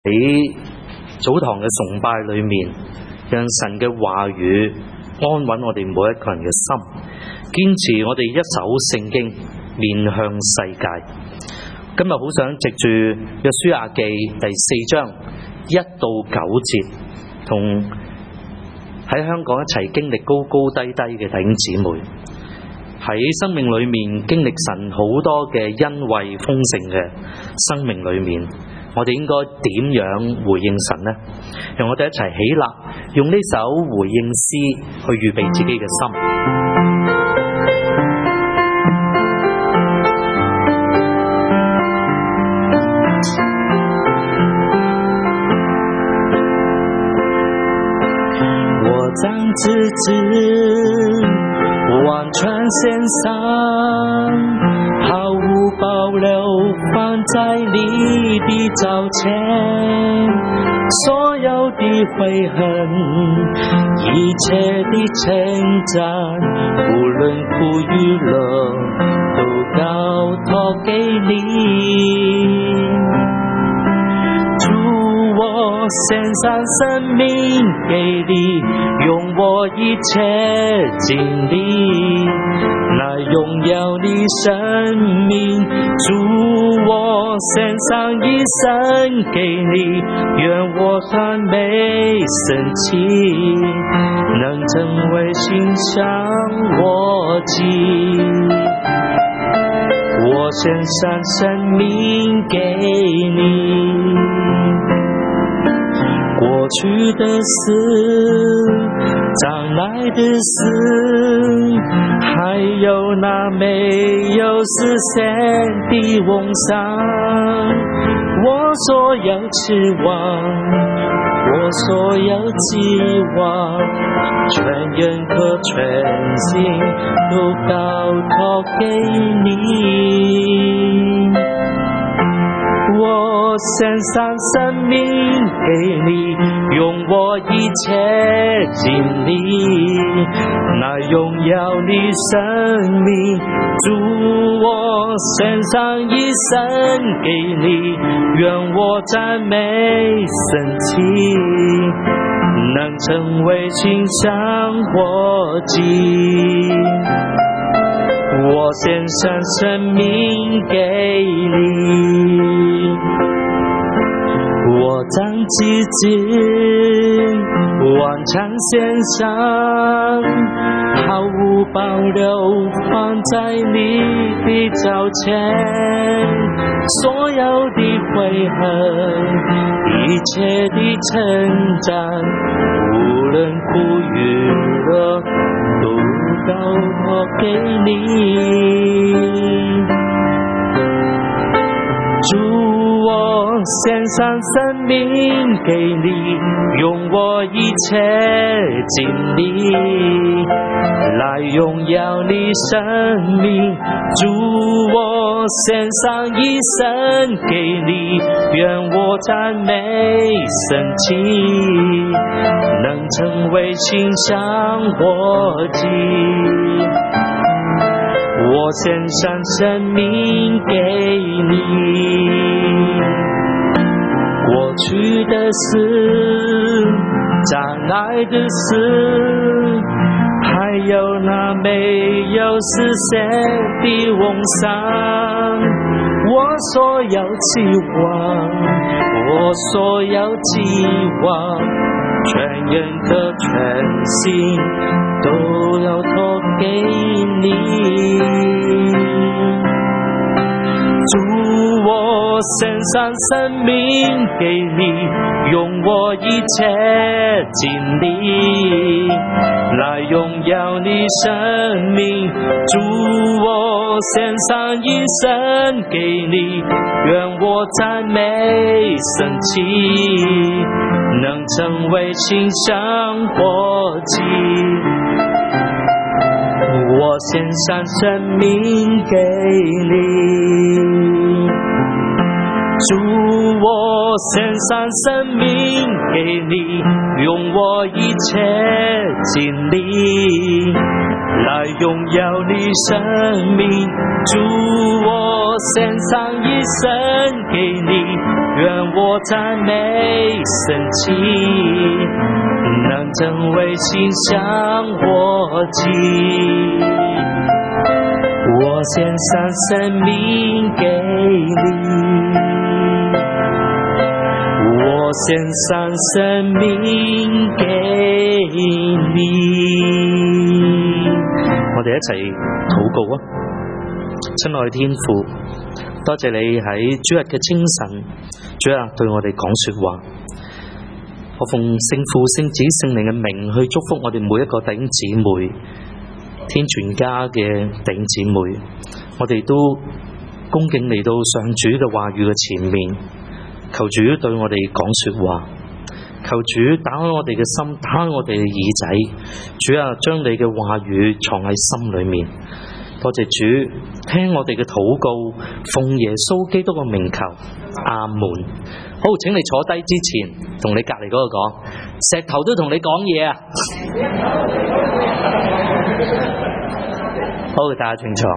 喺早堂嘅崇拜裏面，讓神嘅話語安穩我哋每一個人嘅心，堅持我哋一手聖經面向世界。今日好想藉住約書亞記第4章1到9節，同喺香港一齊經歷高高低低嘅弟兄姊妹，喺生命裏面經歷神好多嘅恩惠豐盛嘅生命裏面，我哋應該點樣回應神呢？讓我哋一齊起立，用呢首回應詩去預備自己嘅心。 我将自己完全献上，毫无保留放在你的脚前，所有的悔恨，一切的成长，无论苦与乐，都交托给你。我献上生命给你，用我一切精力来荣耀你生命。主，我献上一生给你，愿我赞美神奇，能成为馨香火祭。我献上生命给你，过去的事，将来的事，还有那没有实现的梦想，我所有期望，我所有寄望，全人和全心都交托给你。我献上生命给你，用我一切精力来荣耀你生命。主，我献上一生给你，愿我赞美神奇，能成为馨香火祭。我献上生命给你，我将自己完全献上，毫无保留放在你的脚前，所有的悔恨，一切的成长，无论苦与乐，都交托给你。主，我献上生命给你，用我一切精力来荣耀你生命。主，我献上一生给你，愿我赞美神奇，能成为馨香火祭。我献上生命给你，过去的事，将来的事，还有那没有实现的梦想，我所有期望，我所有寄望，全人和全心都要托给你。主，我献上生命给你，用我一切精力来荣耀你生命。主，我献上一生给你，愿我赞美神奇，能成为馨香火祭。我献上生命给你，主，我献上生命给你，用我一切精力来荣耀你生命。主，我献上一生给你， 愿我赞美神奇，能成为馨香火祭。我献上生命给你，我献上生命给你。 我哋一齊禱告啊！親愛的天父，多謝你喺主日嘅清晨，主啊對我哋講說話。我奉聖父、聖子、聖靈嘅名去祝福我哋每一個弟兄姊妹，天全家嘅弟兄姊妹，我哋都恭敬嚟到上主嘅話語嘅前面，求主對我哋講說話，求主打開我哋嘅心，打開我哋嘅耳仔，主啊將你嘅話語藏喺心裏面。多謝主聽我哋嘅禱告，奉耶穌基督嘅名求，阿門。好，請你坐低之前，同你隔離嗰個講，石頭都同你講嘢啊！好，大家請坐。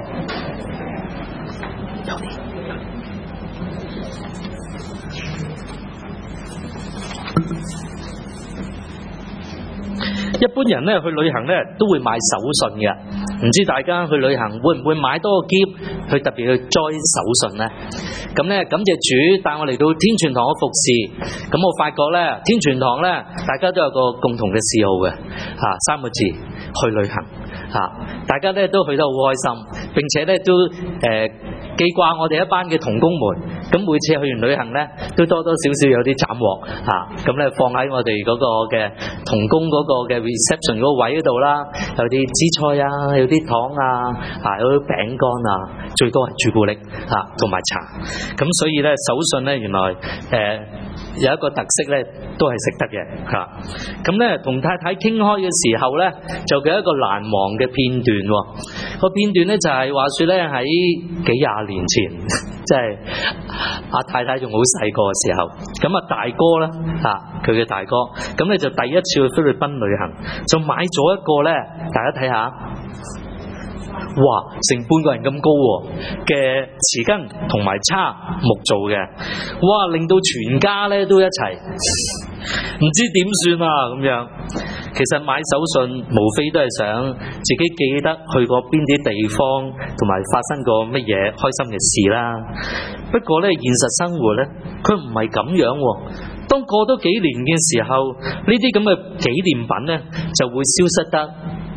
一般人咧去旅行咧都會買手信嘅，唔知大家去旅行會唔會買多個篋去特別去載手信呢？咁咧感謝主帶我嚟到天全堂嘅服侍，咁我發覺咧天全堂咧大家都有個共同嘅嗜好嘅，三個字，去旅行，大家咧都去得好開心，並且咧都記掛我哋一班嘅同工們，咁每次去完旅行咧都多多少少有啲斬獲，咁咧放喺我哋嗰個嘅同工嗰個嘅 reception 嗰個位嗰度啦，有啲紫菜啊，有啲糖啊，有啲餅乾啊，最多係朱古力同埋茶。咁所以咧手信咧原來有一個特色咧都係食得嘅。咁咧同太太傾開嘅時候咧就有一個難忘嘅片段喎。個片段咧就係話說咧喺幾廿年前，即係阿太太仲好細個嘅時候，咁啊大哥咧佢嘅大哥，咁咧就第一次去菲律賓旅行，就買咗一個咧，大家睇下，哇，成半個人咁高嘅匙羹同埋叉木做嘅，哇，令到全家咧都一齊唔知點算啊咁樣。其實買手信無非都係想自己記得去過邊啲地方，同埋發生過乜嘢開心嘅事啦。不過咧現實生活咧，佢唔係咁樣喎。當過多幾年嘅時候，呢啲咁嘅紀念品咧就會消失得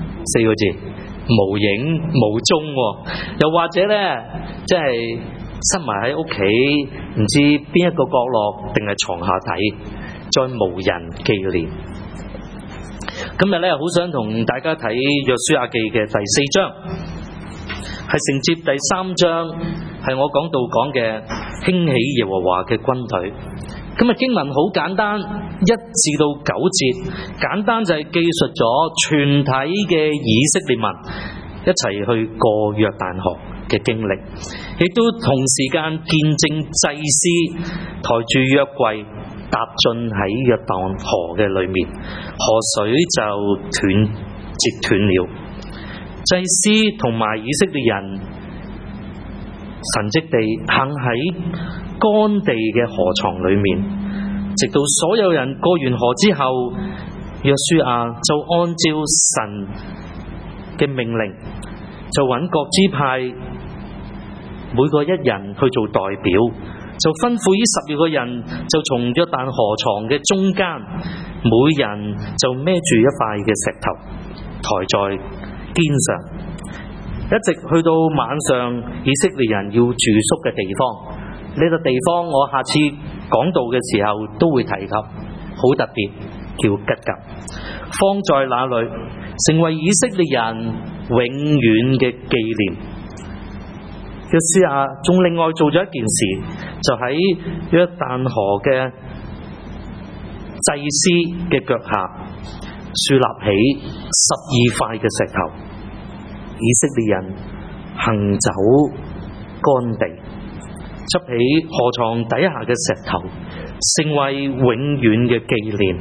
4個字，無影無蹤喎。又或者咧，即係塞埋喺屋企，唔知邊一個角落定係床下底，再無人紀念。今日咧好想同大家睇約書亞記嘅第4章，係承接第3章，係我講到講嘅興起耶和華嘅軍隊。今日經文好簡單，1至到9節，簡單就係記述咗全體嘅以色列民一齊去過約旦河嘅經歷，亦都同時間見證祭司抬住約櫃踏進喺約旦河嘅裏面，河水就截斷了。祭司同埋以色列人神蹟地行喺乾地嘅河床裏面，直到所有人過完河之後，約書亞就按照神嘅命令，就揾各支派每個一人去做代表，就吩咐呢12個人就從約旦河床嘅中間，每人就孭住一塊嘅石頭抬在肩上，一直去到晚上以色列人要住宿嘅地方。呢個地方我下次講道嘅時候都會提及，好特別，叫吉甲，放在那裏成為以色列人永遠嘅紀念。約書亞仲另外做咗一件事，就喺約旦河嘅祭司嘅腳下樹立起12塊嘅石頭，以色列人行走乾地，執起河床底下嘅石頭，成為永遠嘅紀念。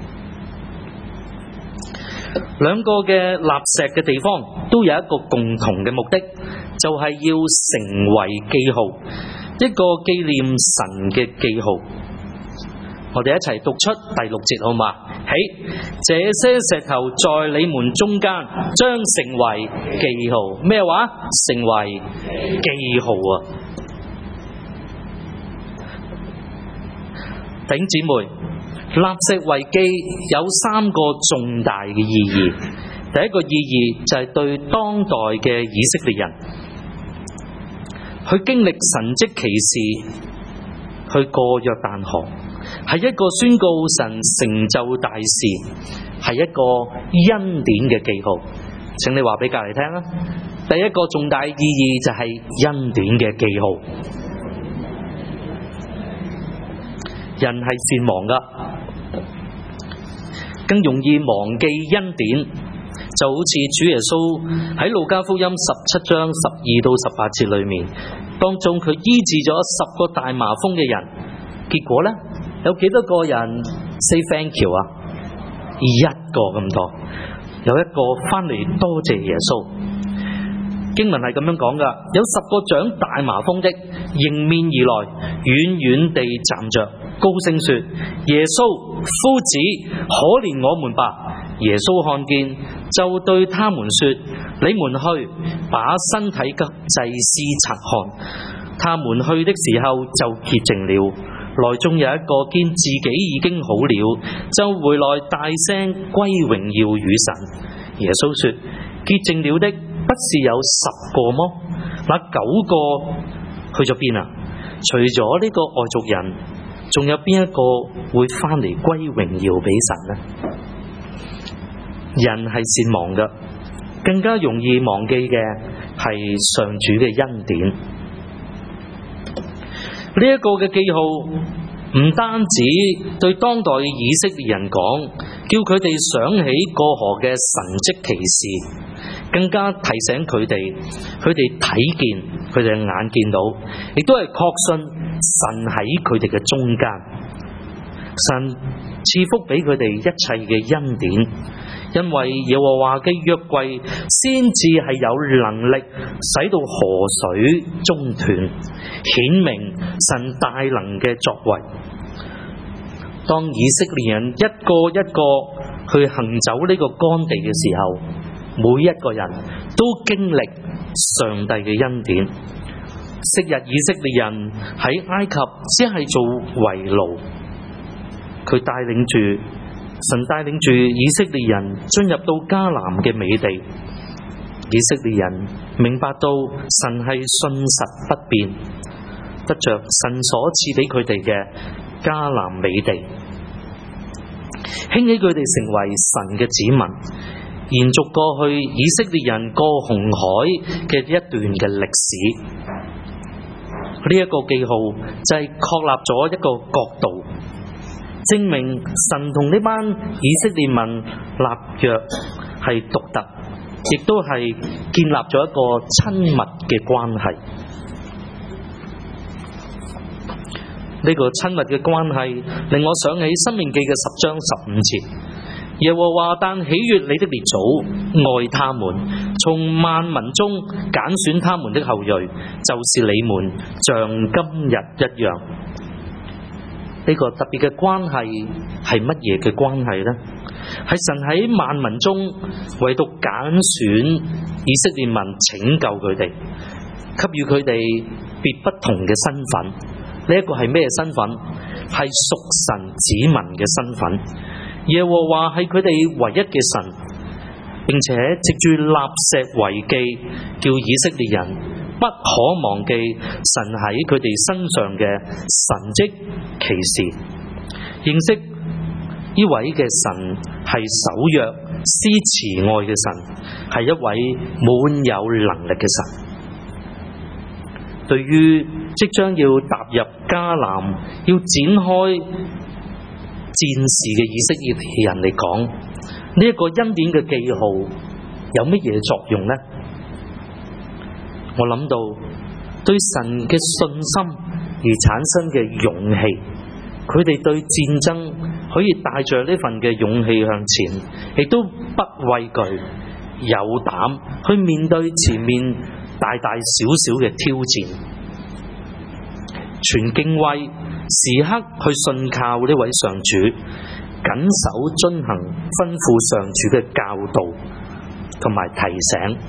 兩個嘅立石嘅地方都有一個共同嘅目的，就係要成為記號， 一個紀念神嘅記號。我哋一齊讀出第6節好嘛？起，這些石頭在你們中間將成為記號。咩話？成為記號啊！弟兄姊妹，立石為記有3個重大嘅意義。第一個意義就係對當代嘅以色列人，去經歷神蹟奇事，去過約旦河，係一個宣告神成就大事，係一個恩典嘅記號。請你話俾隔籬聽啊！第一個重大意義就係恩典嘅記號。人係善忘噶，更容易忘記恩典，就好似主耶穌喺路加福音17章12到18節裏面，當中佢醫治咗10個大麻風嘅人，結果呢，有幾多個人 say thank you 啊？1個咁多，有1個翻嚟多謝耶穌。經文係咁樣講噶，有10個長大麻風的迎面而來，遠遠地站着，高聲說：耶穌夫子，可憐我們吧！耶穌看見，就對他們說：你們去，把身體給祭司察看。他們去的時候就潔淨了。內中有一個見自己已經好了，就回來大聲歸榮耀與神。耶穌說：潔淨了的不是有10個麼？那9個去咗邊啊？除咗呢個外族人，仲有邊一個會翻嚟歸榮耀俾神呢？人係善忘嘅，更加容易忘記嘅係上主嘅恩典。呢一個嘅記號唔單止對當代嘅以色列人講，叫佢哋想起過河嘅神蹟奇事，更加提醒佢哋睇見，佢哋眼見到，亦都係確信神喺佢哋嘅中間，神賜福俾佢哋一切嘅恩典，因為耶和華嘅約櫃先至係有能力使到河水中斷，顯明神大能嘅作為。當以色列人一個一個去行走呢個乾地嘅時候，每一個人都經歷上帝嘅恩典。昔日以色列人喺埃及只係做為奴，佢神帶領住以色列人進入到迦南嘅美地。以色列人明白到神係信實不變，得着神所賜俾佢哋嘅迦南美地，興起佢哋成為神嘅子民，延續過去以色列人過紅海嘅一段嘅歷史。呢一個記號就係確立咗一個國度，證明神同呢班以色列民立約係獨特，亦都係建立咗一個親密嘅關係。呢個親密嘅關係令我想起《申命記》嘅10章15節。耶和華但喜悅你的列祖，愛他們，從萬民中揀選他們的後裔，就是你們，像今日一樣。呢個特別嘅關係係乜嘢嘅關係呢？係神喺萬民中唯獨揀選以色列民，拯救佢哋，給予佢哋別不同嘅身份。呢一個係咩身份？係屬神子民嘅身份。耶和華係佢哋唯一嘅神，並且藉住立石為記，叫以色列人不可忘記神喺佢哋身上嘅神蹟奇事，認識呢位嘅神係守約施慈愛嘅神，係一位滿有能力嘅神。對於即將要踏入迦南，要展開戰事嘅以色列人嚟講，呢一個恩典嘅記號有乜嘢作用呢？我諗到對神嘅信心而產生嘅勇氣，佢哋對戰爭可以帶着呢份嘅勇氣向前，亦都不畏懼，有膽去面對前面大大小小嘅挑戰。 存敬畏，時刻去信靠呢位上主，謹守遵行吩咐上主嘅教導同埋提醒。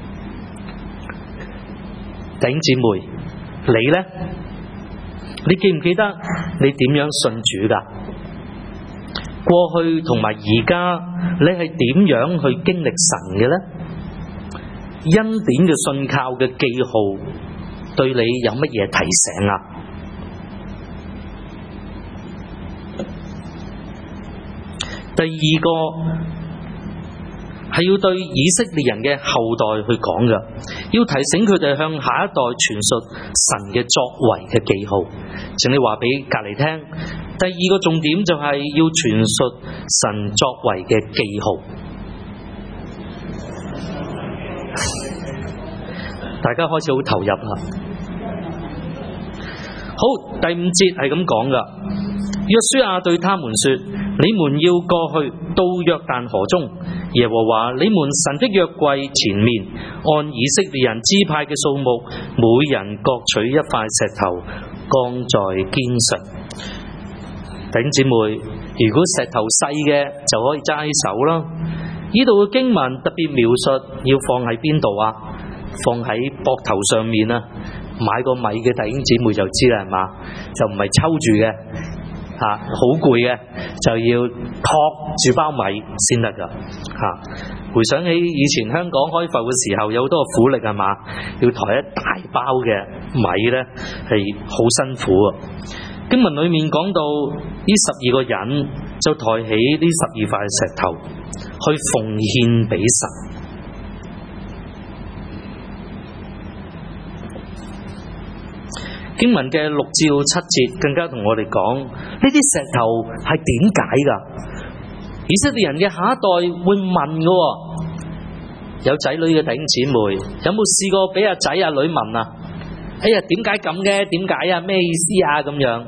弟兄姊妹，你呢？你記唔記得你點樣信主㗎？過去同埋而家，你係點樣去經歷神嘅呢？恩典嘅信靠嘅記號對你有乜嘢提醒啊？第二個係要對以色列人嘅後代去講嘅，要提醒佢哋向下一代傳述神嘅作為嘅記號。請你話俾隔離聽，第二個重點就係要傳述神作為嘅記號。大家開始好投入啦。好，第5節係咁講噶。約書亞對他們說：你們要過去到約旦河中，耶和華你們神的約櫃前面，按以色列人支派嘅數目，每人各取一塊石頭，扛在肩上。弟兄姊妹，如果石頭細嘅就可以揸手啦。呢度嘅經文特別描述要放喺邊度啊？放喺膊頭上面啊！買過米嘅弟兄姊妹就知啦，係嘛？就唔係抽住嘅。好攰嘅，就要托住包米先得噶。回想起以前香港開埠嘅時候，有好多苦力係嘛，要抬一大包嘅米呢，係好辛苦啊。經文裏面講到呢12個人就抬起呢12塊石頭去奉獻俾神。經文嘅6至7節更加同我哋講，呢啲石頭係點解㗎？以色列人嘅下一代會問㗎，有仔女嘅弟兄姊妹，有冇試過俾阿仔阿女問啊？哎呀，點解咁嘅？點解啊？咩意思啊？咁樣，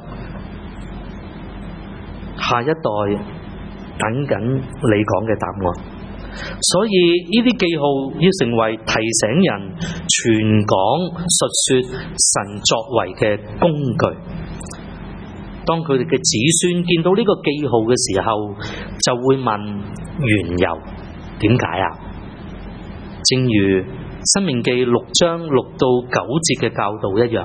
下一代等緊你講嘅答案。所以呢啲記號要成為提醒人傳講述說神作為嘅工具。當佢哋嘅子孫見到呢個記號嘅時候，就會問緣由，點解啊？正如申命記6章6到9節嘅教導一樣。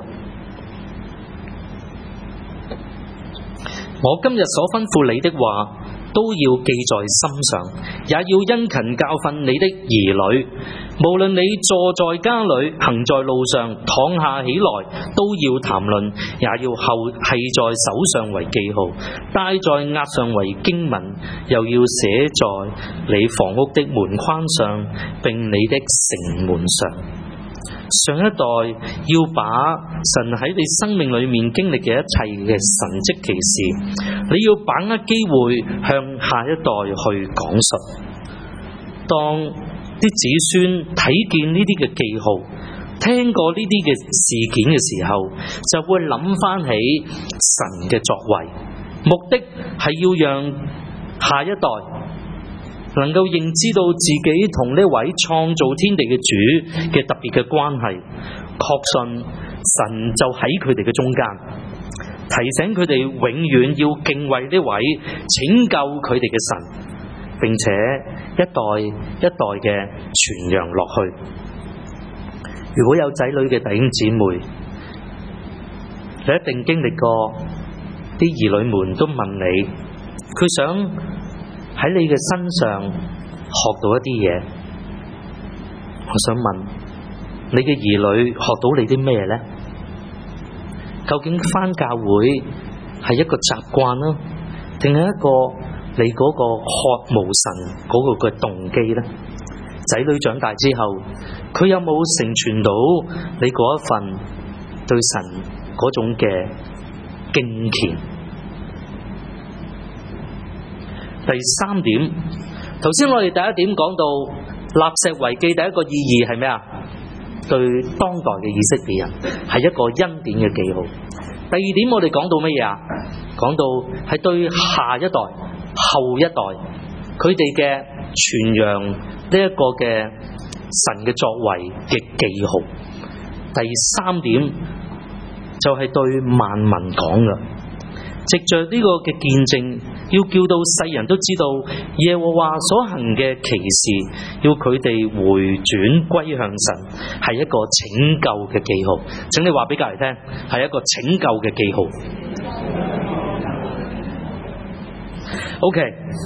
我今日所吩咐你的話，都要記在心上，也要殷勤教訓你的兒女。無論你坐在家裏，行在路上，躺下起來，都要談論，也要繫在手上為記號，戴在額上為經文，又要寫在你房屋的門框上，並你的城門上。上一代要把神喺你生命裏面經歷嘅一切嘅神蹟奇事，你要把握機會向下一代去講述。當啲子孫睇見呢啲嘅記號，聽過呢啲嘅事件嘅時候，就會諗翻起神嘅作為，目的係要讓下一代能夠認知到自己同呢位創造天地嘅主嘅特別嘅關係，確信神就喺佢哋嘅中間，提醒佢哋永遠要敬畏呢位拯救佢哋嘅神，並且一代一代嘅傳揚落去。如果有仔女嘅弟兄姊妹，你一定經歷過啲兒女們都問你，佢想喺你嘅身上學到一啲嘢。我想問你嘅兒女學到你啲咩呢？究竟返教會係一個習慣啦，定係一個你嗰個渴慕神嗰個嘅動機呢？仔女長大之後，佢有冇成全到你嗰一份對神嗰種嘅敬虔？第3點，頭先我哋第一點講到立石為記，第一個意義係咩啊？對當代嘅以色列人係一個恩典嘅記號。第2點我哋講到乜嘢啊？講到係對下一代、後一代佢哋嘅傳揚呢一個嘅神嘅作為嘅記號。第3點就係對萬民講嘅。藉着呢個嘅見證，要叫到世人都知道耶和華所行嘅奇事，要佢哋回轉歸向神，係一個拯救嘅記號。請你話俾隔籬聽，係一個拯救嘅記號。OK，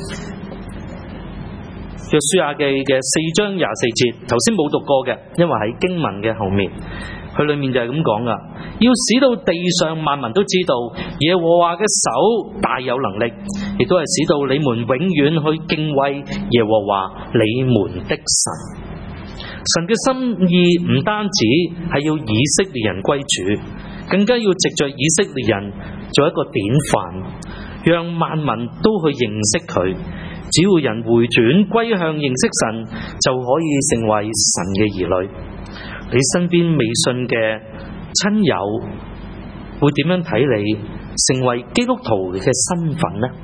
約書亞記嘅4章24節，頭先冇讀過嘅，因為喺經文嘅後面。佢裏面就係咁講噶，要使到地上萬民都知道耶和華嘅手大有能力，亦都係使到你們永遠去敬畏耶和華你們的神。神嘅心意唔單止係要以色列人歸主，更加要藉着以色列人做一個典範，讓萬民都去認識佢。只要人回轉歸向認識神，就可以成為神嘅兒女。你身邊未信嘅親友會點樣睇你成為基督徒嘅身份呢？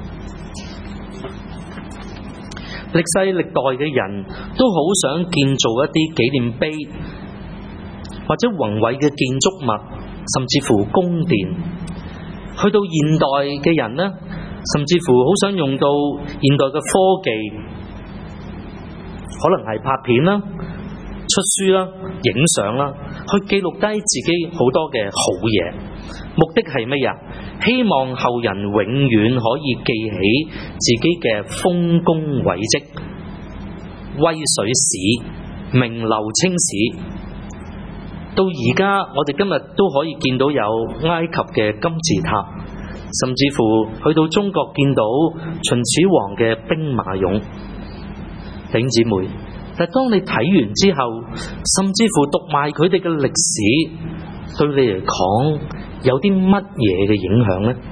歷世歷代嘅人都好想建造一啲紀念碑，或者宏偉嘅建築物，甚至乎宮殿。去到現代嘅人呢，甚至乎好想用到現代嘅科技，可能係拍片啦、出書啦、影相啦，去記錄低自己好多嘅好嘢，目的係乜嘢？希望後人永遠可以記起自己嘅豐功偉績、威水史、名留青史。到而家，我哋今日都可以見到有埃及嘅金字塔，甚至乎去到中國見到秦始皇嘅兵馬俑。弟兄姊妹，但當你睇完之後，甚至乎讀埋佢哋嘅歷史，對你嚟講有啲乜嘢嘅影響呢？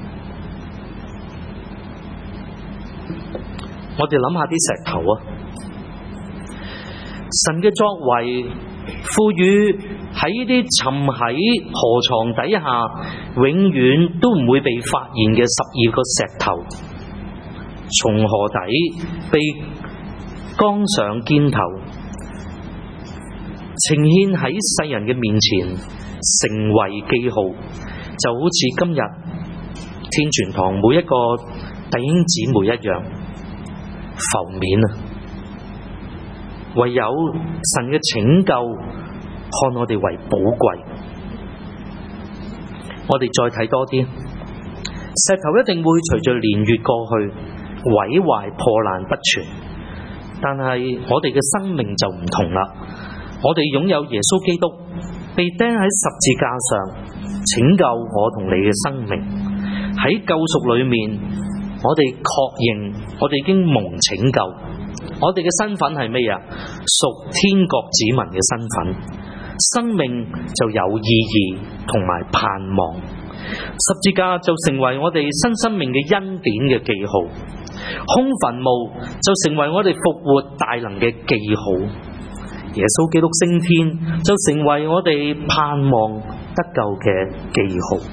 我哋諗下啲石頭啊，神嘅作為賦予喺呢啲沉喺河床底下永遠都唔會被發現嘅12個石頭，從河底被扛上肩頭，呈現喺世人嘅面前，成為記號，就好似今日天全堂每一個弟兄姊妹一樣浮面啊！唯有神嘅拯救看我哋為寶貴。我哋再睇多啲，石頭一定會隨着年月過去毀壞破爛不全，但係我哋嘅生命就唔同啦。我哋擁有耶穌基督被釘喺十字架上拯救我同你嘅生命。喺救贖裏面，我哋確認我哋已經蒙拯救。我哋嘅身份係咩啊？屬天國子民嘅身份，生命就有意義同埋盼望。十字架就成為我哋新生命嘅恩典嘅記號，空墳墓就成為我哋復活大能嘅記號。耶穌基督升天就成為我哋盼望得救嘅記號。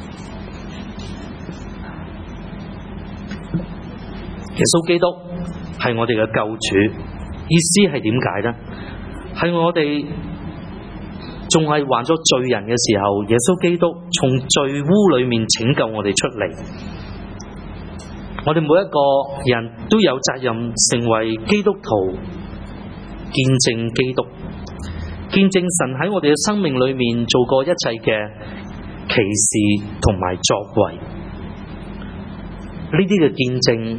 耶穌基督係我哋嘅救主，意思係點解呢？係我哋仲係患咗罪人嘅時候，耶穌基督從罪污裏面拯救我哋出嚟。我哋每一個人都有責任成為基督徒，見證基督，見證神喺我哋嘅生命裏面做過一切嘅奇事同埋作為。呢啲嘅見證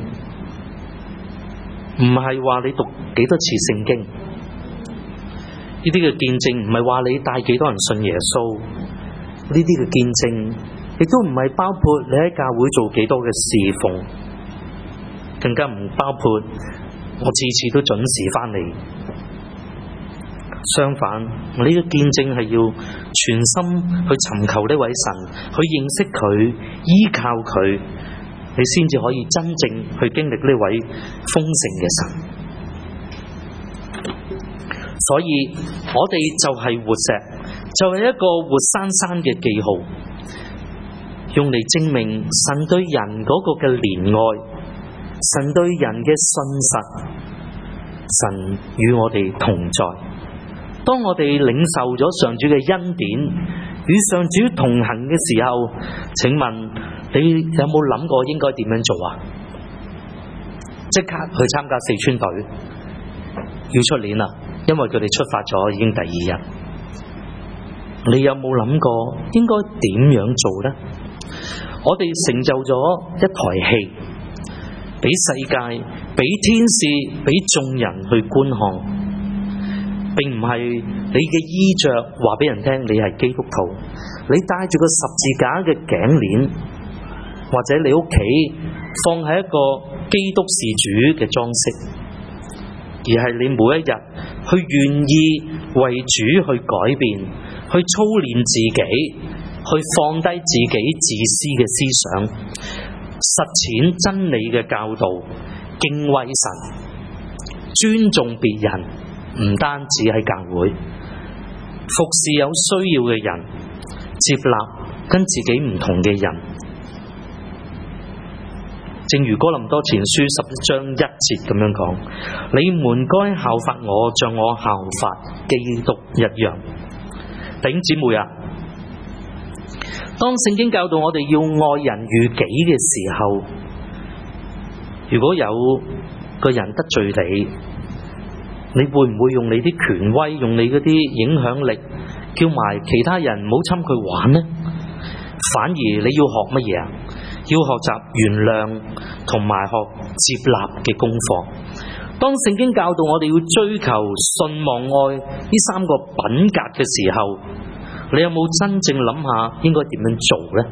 唔係話你讀幾多次聖經，呢啲嘅見證唔係話你帶幾多人信耶穌，呢啲嘅見證亦都唔係包括你喺教會做幾多嘅侍奉，更加唔包括我次次都準時翻嚟。相反，我呢個見證係要全心去尋求呢位神，去認識佢，依靠佢，你先至可以真正去經歷呢位豐盛嘅神。所以我哋就係活石，就係一個活生生嘅記號，用嚟證明神對人嗰個嘅憐愛，神對人嘅信實，神與我哋同在。當我哋領受咗上主嘅恩典， 與上主同行嘅時候，請問你有冇諗過應該點樣做啊？即刻去參加四川隊，要出年啦，因為佢哋出發咗已經第二日。你有冇諗過應該點樣做呢？我哋成就咗一台戲，俾世界、俾天使、俾眾人去觀看。並唔係你嘅衣着話俾人聽你係基督徒，你帶住個十字架嘅頸鏈，或者你屋企放喺一個基督事主嘅裝飾，而係你每一日去願意為主去改變，去操練自己，去放低自己自私嘅思想，實踐真理嘅教導，敬畏神，尊重別人。唔單止喺教會服侍有需要嘅人，接納跟自己唔同嘅人，正如哥林多前書11章1節咁樣講：你們該效法我，像我效法基督一樣。弟兄姊妹啊，當聖經教導我哋要愛人如己嘅時候，如果有個人得罪你，你會唔會用你啲權威，用你嗰啲影響力，叫埋其他人唔好侵佢玩呢？反而你要學乜嘢啊？要學習原諒同埋學接納嘅功課。當聖經教導我哋要追求信望愛呢三個品格嘅時候，你有冇真正諗下應該點樣做呢？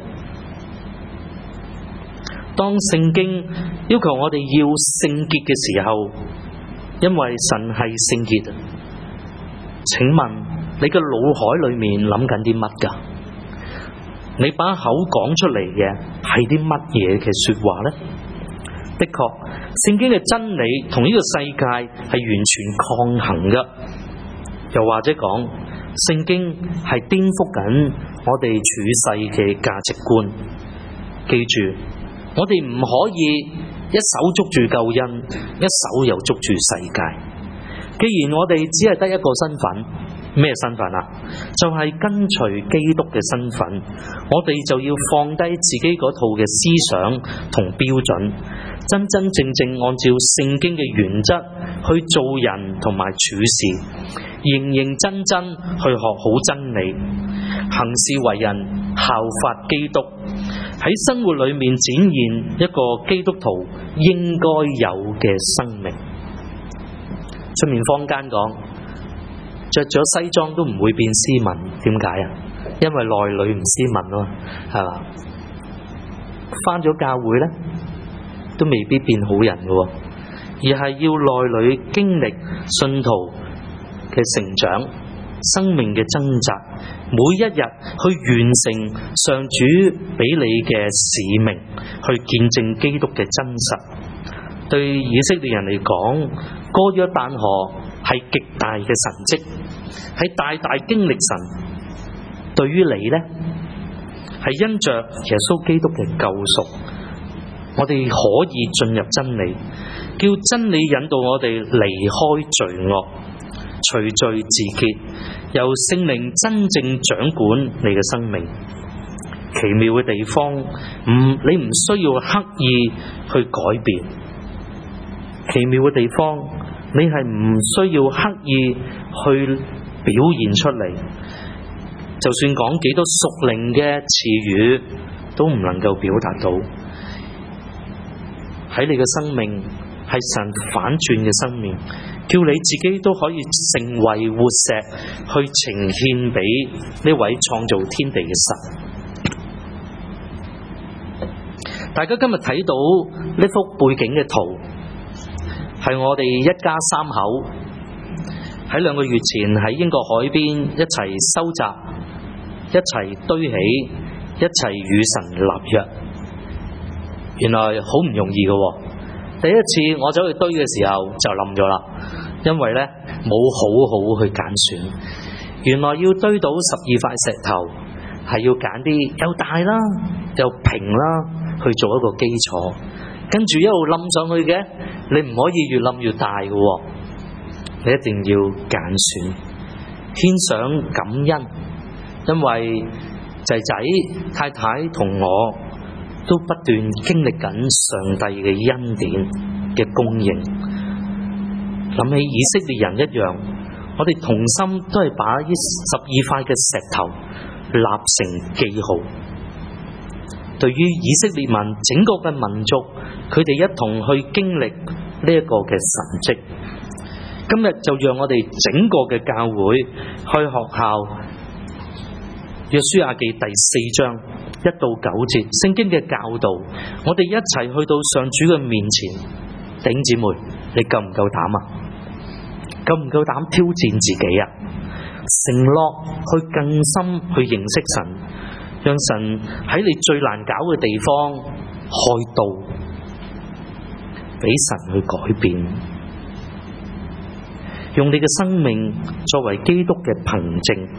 當聖經要求我哋要聖潔嘅時候，因為神係聖潔，請問你嘅腦海裏面諗緊啲乜㗎？你把口講出嚟嘅係啲乜嘢嘅說話呢？的確，聖經嘅真理同呢個世界係完全抗衡㗎，又或者講，聖經係顛覆緊我哋處世嘅價值觀。記住，我哋唔可以一手捉住救恩，一手又捉住世界。既然我哋只係得一個身份，咩身份啊？就係跟隨基督嘅身份，我哋就要放低自己嗰套嘅思想同標準，真真正正按照聖經嘅原則去做人同埋處事，認認真真去學好真理，行事為人效法基督，喺生活裏面展現一個基督徒應該有嘅生命。出面坊間講，着咗西裝都唔會變斯文，點解啊？因為內裏唔斯文啊嘛，係嘛？返咗教會咧，都未必變好人嘅，而係要內裏經歷信徒嘅成長、生命嘅掙扎，每一日去完成上主俾你嘅使命，去見證基督嘅真實。對以色列人嚟講，過約旦河係極大嘅神蹟，係大大經歷神。對於你呢，係因着耶穌基督嘅救贖，我哋可以進入真理，叫真理引導我哋離開罪惡，除罪自潔，由聖靈真正掌管你嘅生命。奇妙嘅地方，你唔需要刻意去改變。奇妙嘅地方，你係唔需要刻意去表現出嚟，就算講幾多屬靈嘅詞語，都唔能夠表達到。喺你嘅生命係神反轉嘅生命，叫你自己都可以成為活石，去呈獻俾呢位創造天地嘅神。大家今日睇到呢幅背景嘅圖，係我哋一家三口喺2個月前喺英國海邊一齊收集，一齊堆起，一齊與神立約。原來好唔容易嘅，第一次我走去堆嘅時候就冧咗啦，因為呢冇好好去揀選。原來要堆到12塊石頭，係要揀啲又大啦又平啦去做一個基礎，跟住一路冧上去嘅。你唔可以越冧越大嘅，你一定要揀選，獻上感恩， 因為仔仔、太太同我都不斷經歷緊上帝嘅恩典嘅供應。諗起以色列人一樣，我哋同心都係把呢12塊嘅石頭立成記號。對於以色列民整個嘅民族，佢哋一同去經歷呢一個嘅神蹟。今日就讓我哋整個嘅教會去學校約書亞記第4章1到9節聖經嘅教導，我哋一齊去到上主嘅面前。弟兄姊妹，你夠唔夠膽啊？夠唔夠膽挑戰自己啊？承諾去更深去認識神，讓神喺你最難搞嘅地方開道，俾神去改變，用你嘅生命作為基督嘅憑證。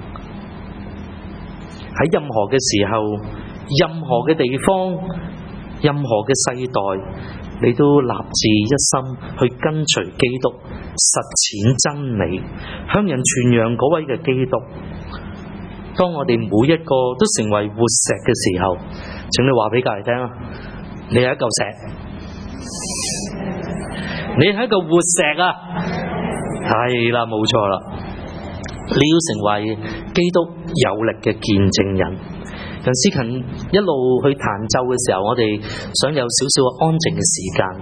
喺任何嘅時候、任何嘅地方、任何嘅世代，你都立志一心去跟隨基督，實踐真理，向人傳揚嗰位嘅基督。當我哋每一個都成為活石嘅時候，請你話俾隔籬聽啊，你係一嚿石，你係一個活石啊！係啦，冇錯啦。你要成為基督有力嘅見證人。楊思勤一路去彈奏嘅時候，我哋想有少少安靜嘅時間。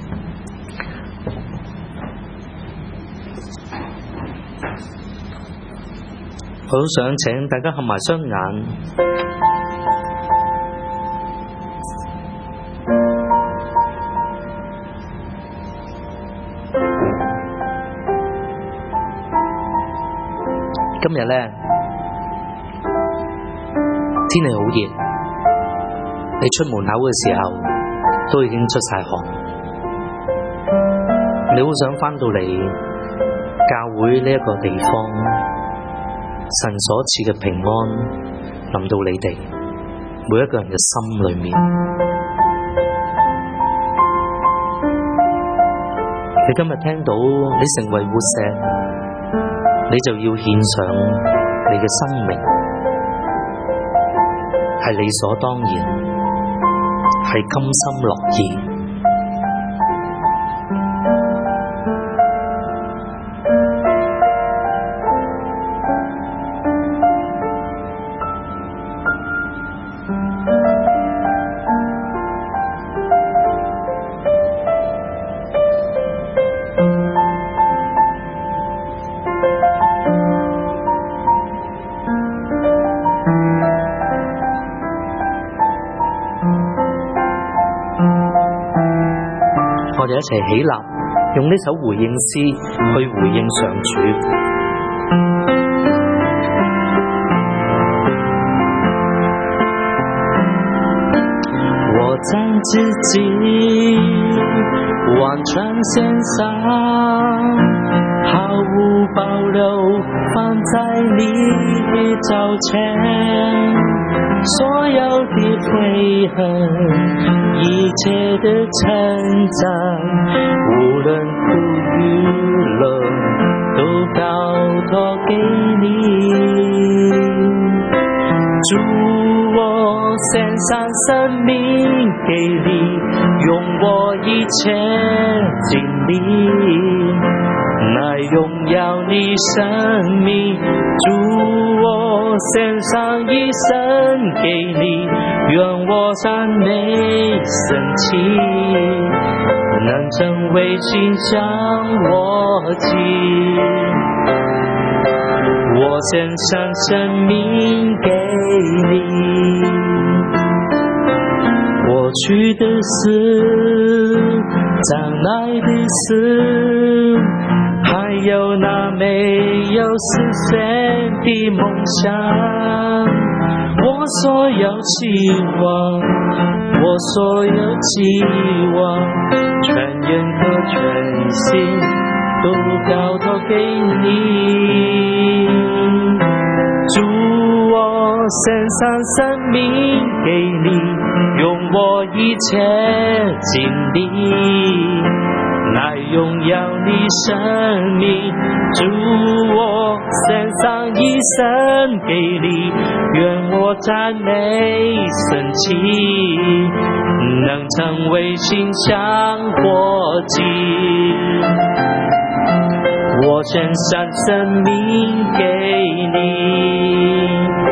我好想請大家合埋雙眼，今日咧天氣好熱，你出門口嘅時候都已經出晒汗，你好想返到嚟教會呢一個地方，神所賜嘅平安臨到你哋每一個人嘅心裏面。你今日聽到你成為活石，你就要獻上你嘅生命，係理所當然，係甘心樂意。我哋一齊起立，用呢首回應詩去回應上主。我將自己完全獻上，毫無保留放在你的腳前，所有的悔恨，一切的成長，無論苦與樂，都交託給你。主，我獻上生命給你，用我一切經歷來榮耀你生命。主，我獻上一生給你，願我讚美神奇，能成為馨香我祭。我獻上生命給你，過去的事，將來的事，還有那沒有實現的夢想，我所有期望，我所有期望，全人和全心都交託給你。主，我獻上生命給你，用我一切經歷来荣耀你生命。主，我献上一生给你，愿我赞美神奇，能成为馨香火祭。我献上生命给你，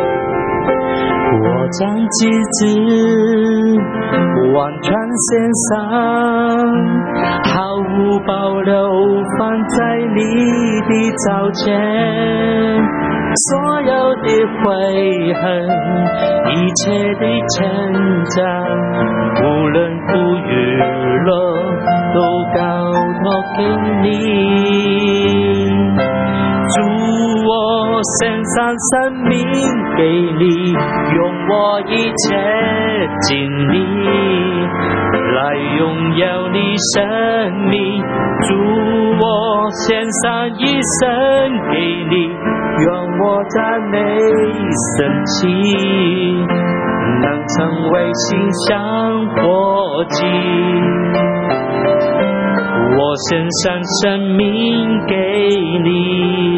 我将自己完全献上，毫无保留放在你的脚前。所有的悔恨，一切的成长，无论苦与乐，都交托给你。主，我献上生命给你，用我一切精力来荣耀你生命。主，我献上一生给你，愿我赞美神奇，能成为馨香火祭。我献上生命给你，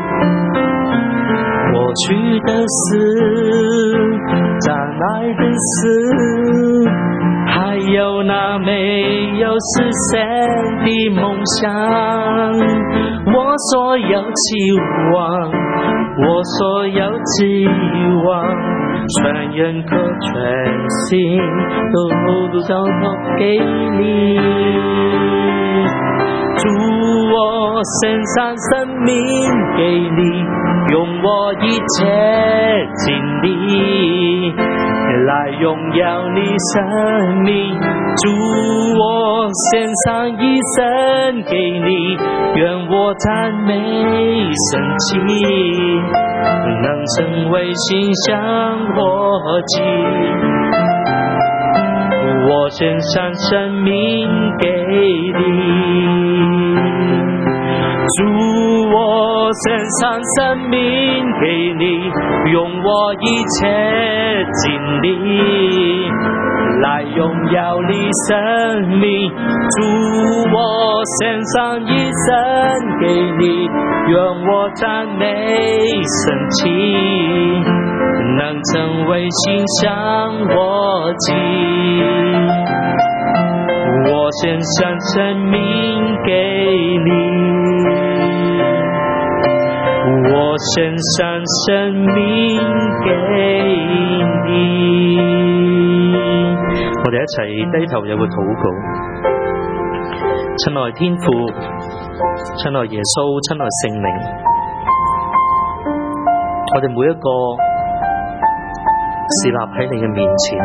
过去的事，将来的事，还有那没有实现的梦想，我所有期望，我所有指望，全人可全心都交托给你。主，我献上生命给你，用我一切精力来荣耀你生命。主，我献上一生给你，愿我赞美神奇，能成为馨香火祭。我献上生命给你，主，我献上生命给你，用我一切精力来荣耀你生命。主，我献上一生给你，愿我赞美神奇，能成为馨香火祭。我献上生命给你，我献上生命给你。 我哋一齊低頭有個禱告。親愛天父，親愛耶穌，親愛聖靈，我哋每一個侍立喺你嘅面前，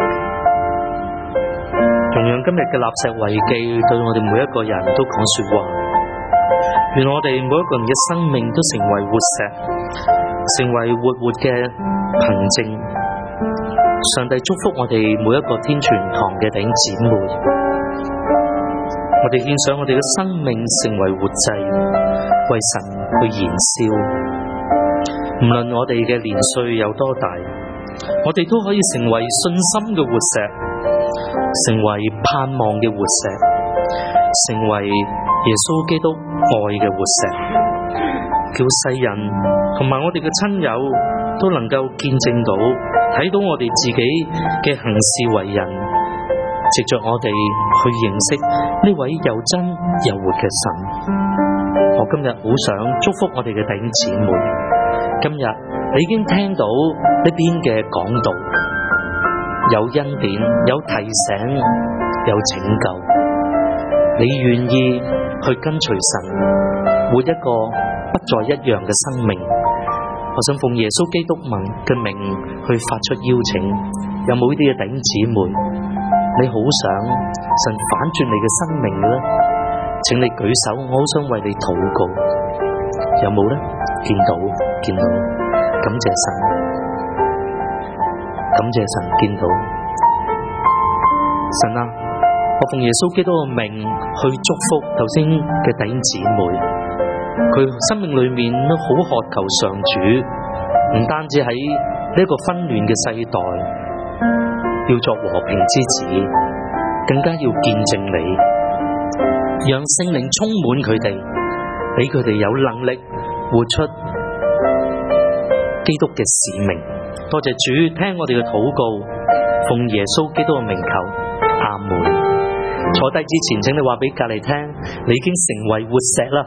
容讓今日嘅立石為記對我哋每一個人都講說話。願我哋每一個人嘅生命都成為活石，成為活嘅憑證。上帝祝福我哋每一個天全堂嘅弟兄姊妹，我哋獻上我哋嘅生命成為活祭，為神去燃燒。無論我哋嘅年歲有多大，我哋都可以成為信心嘅活石，成為盼望嘅活石，成為耶穌基督愛嘅活石，叫世人同埋我哋嘅親友都能夠見證到，睇到我哋自己嘅行事為人，藉着我哋去認識呢位又真又活嘅神。我今日好想祝福我哋嘅弟兄姊妹，今日你已經聽到呢邊嘅講道，有恩典，有提醒，有拯救，你願意去跟隨神，活一個不再一樣嘅生命。我想奉耶穌基督嘅名去發出邀請，有冇呢啲嘅弟兄姊妹，你好想神反轉你嘅生命嘅咧？請你舉手，我好想為你禱告。有冇咧？見到，感謝神，感謝神，見到神啊！我奉耶穌基督嘅名去祝福頭先嘅弟兄姊妹，佢生命裏面都好渴求上主，唔單止喺呢一個紛亂嘅世代要作和平之子，更加要見證你。 讓聖靈充滿佢哋，俾佢哋有能力活出基督嘅使命。多謝主，聽我哋嘅禱告，奉耶穌基督嘅名求，阿門。坐低之前，請你話俾隔籬聽，你已經成為活石啦。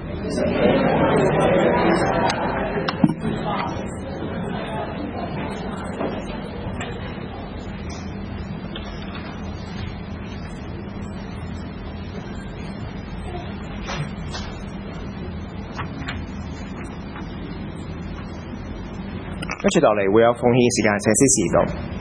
跟住落嚟會有奉獻時間，請司事到。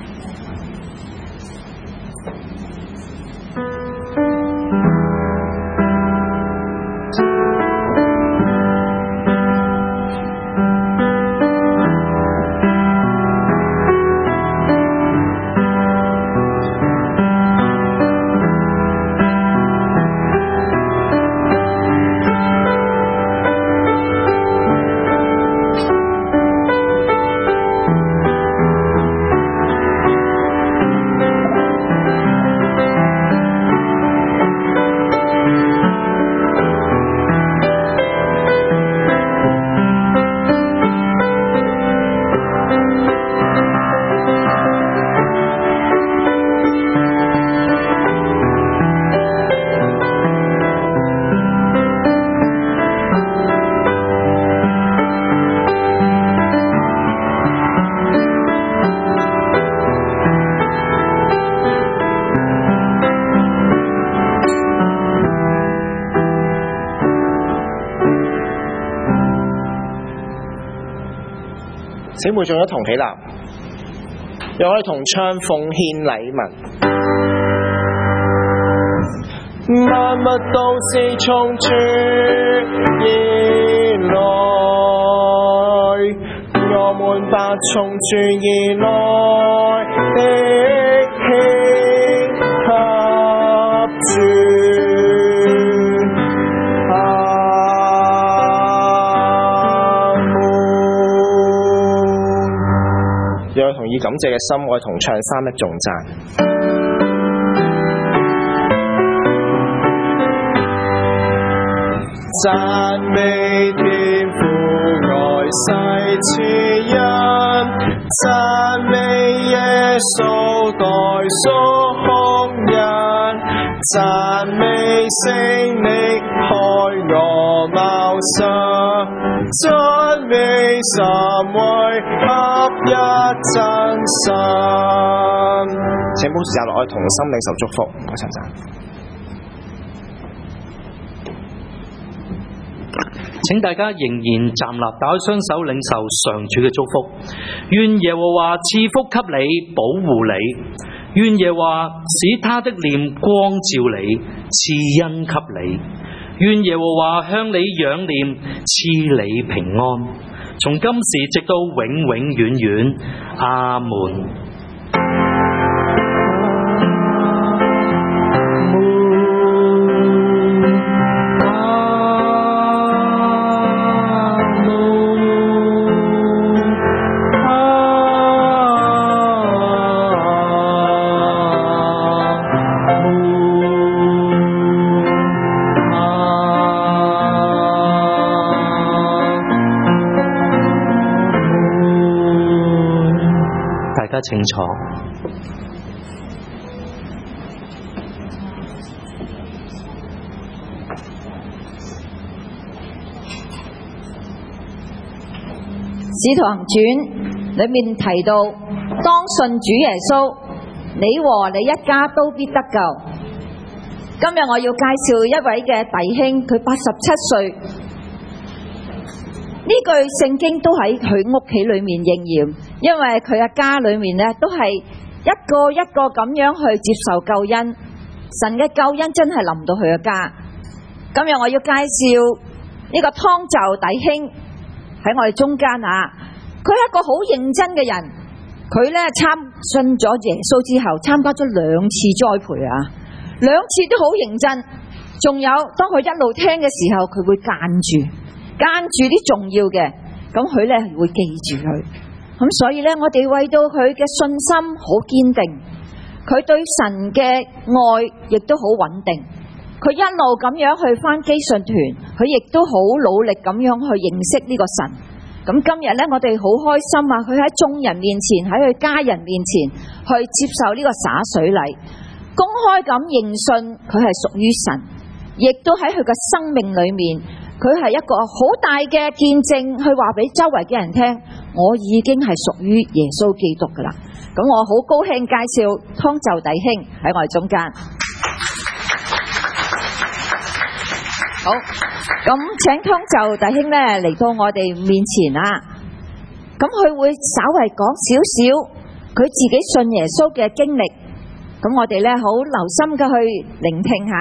請會眾一同起立，讓我哋同唱奉獻禮文。萬物都是從主而來，我們把從主而來的獻給主。讓我同以感謝嘅心，我哋同唱三一頌讚。讚美天父愛世慈恩，讚美耶穌代贖空人，讚美聖靈開我茅塞，讚美三位合一真神。請保持下落，我哋同心領受祝福。我陳讚。 請大家仍然站立，打開雙手領受上主嘅祝福。願耶和華賜福給你，保護你；願耶和華使他的臉光照你，賜恩給你；願耶和華向你仰臉，賜你平安。從今時直到永永遠遠，阿門。清楚。 使徒行傳裏面提到，當信主耶穌，你和你一家都必得救。今日我要介紹一位嘅弟兄，佢87歲。呢句聖經都喺佢屋企裏面應驗，因為佢嘅家裏面咧都係一個一個咁樣去接受救恩，神嘅救恩真係臨到佢嘅家。今日我要介紹呢個湯就弟兄喺我哋中間啊，佢係一個好認真嘅人，佢咧參信咗耶穌之後，參加咗2次栽培啊，2次都好認真。仲有當佢一路聽嘅時候，佢會間住啲重要嘅，咁佢咧會記住佢。咁所以咧，我哋為到佢嘅信心好堅定，佢對神嘅愛亦都好穩定。 佢一路咁樣去返基信團，佢亦都好努力咁樣去認識呢個神。咁今日呢，我哋好開心啊！佢喺眾人面前，喺佢家人面前去接受呢個灑水禮，公開咁認信佢係屬於神，亦都喺佢嘅生命裏面，佢係一個好大嘅見證，去話俾周圍嘅人聽，我已經係屬於耶穌基督噶啦。咁我好高興介紹湯就弟兄喺我哋中間。好，咁請湯就弟兄咧嚟到我哋面前啦。咁佢會稍微講少少佢自己信耶穌嘅經歷。咁我哋咧好留心嘅去聆聽下。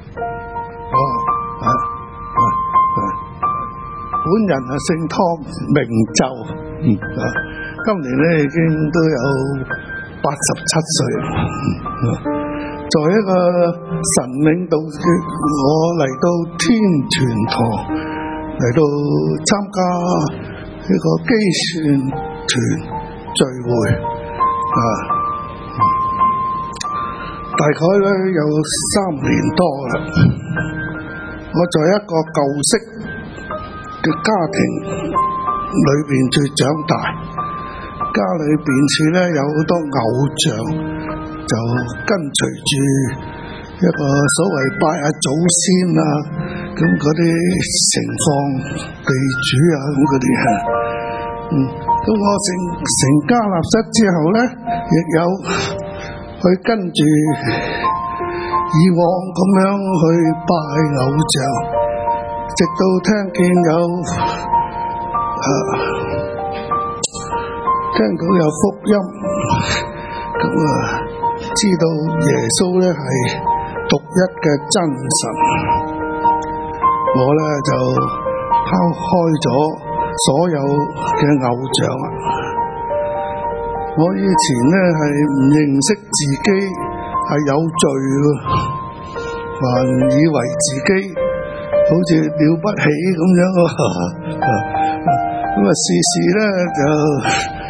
本人姓湯，名就，今年咧已經都有87歲。作為一個神領導，我嚟到天傳堂嚟到參加呢個基信團聚會大概咧有3年多啦。我在一個舊式嘅家庭裏邊長大，家裏邊處咧有好多偶像，就跟隨住一個所謂拜下祖先啊，咁嗰啲情況地主啊，咁嗰啲咁我成家立室之後咧，亦有去跟住以往咁樣去拜偶像，直到聽見有聽到有福音，咁知道耶穌咧係獨一嘅真神，我咧就拋開咗所有嘅偶像。我以前咧係唔認識自己係有罪嘅，還以為自己好似了不起咁樣，咁事咧就